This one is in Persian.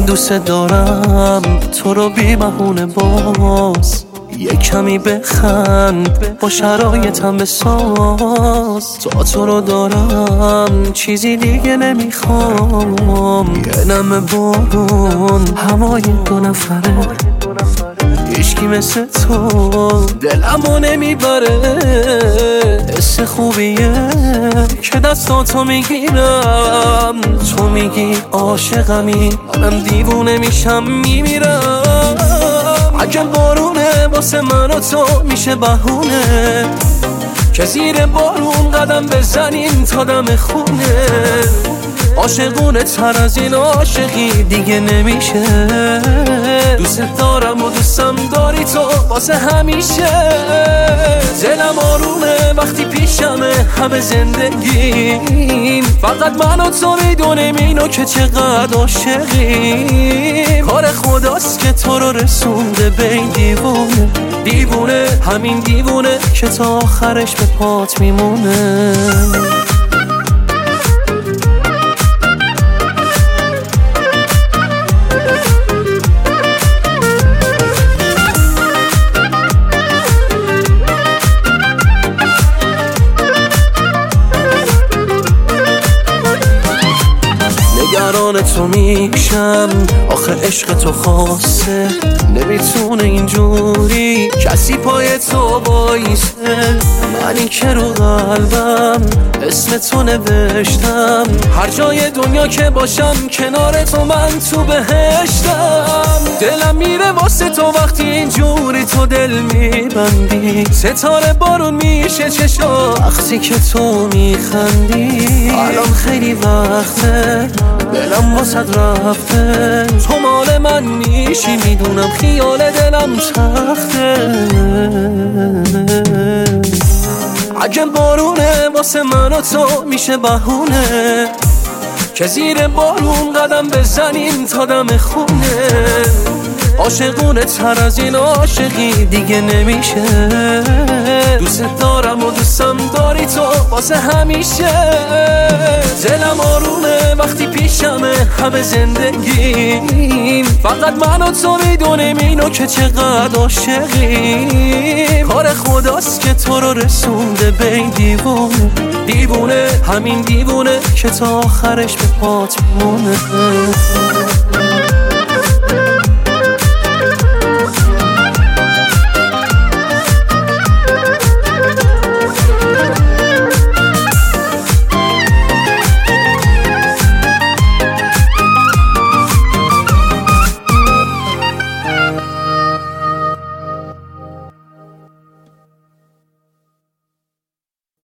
دوست دارم تو رو بی بهونه، باز یه کمی بخند با شرایطم بساز. تو رو دارم چیزی دیگه نمیخوام، یه نم بارون هوای 2 نفره، هیچکی مثل تو دلمو نمیبره. حس خوبیه که دستاتو میگیرم، تو میگی عاشقمی، منم دیوونه میشم میمیرم. اگه بارونه واسه من و تو میشه بهونه که زیر بارون قدم بزنیم تا دم خونه. عاشقونه تر از این عاشقی دیگه نمیشه، دوست دارم و دوستم داری تو واسه همیشه. دلم آرومه وقتی پیشمه همه زندگیم، فقط من و تو میدونیم اینو که چقدر عاشقیم. کار خداست که تو رو رسونده به این دیوونه، دیوونه همین دیوونه که تا آخرش به پات میمونه. نگران تو میشم آخه عشق تو خاصه، نمیتونه اینجوری کسی پای تو بایسته. منی که رو قلبم اسم تو نوشتم، هر جای دنیا که باشم کنار تو من تو بهشتم. دلم میره واسه تو وقتی اینجوری تو دل میبندی، ستاره بارون میشه چشا وقتی که تو میخندی. الان خیلی وقته دلم واسد رفته، تو مال من میشی میدونم، خیال دلم سخته. اگه بارونه واسه من و تو میشه بهونه که زیر بارون قدم بزنیم تا دم خونه. عاشقونه تر از این عاشقی دیگه نمیشه، دوست دارم و دوستم داری تو واسه همیشه. دلم آرومه وقتی پیشمه همه زندگیم، فقط من و تو میدونیم اینو که چقدر عاشقیم. کار خداست که تو رو رسونده به این دیوونه، دیوونه همین دیوونه که تا آخرش به پات میمونه.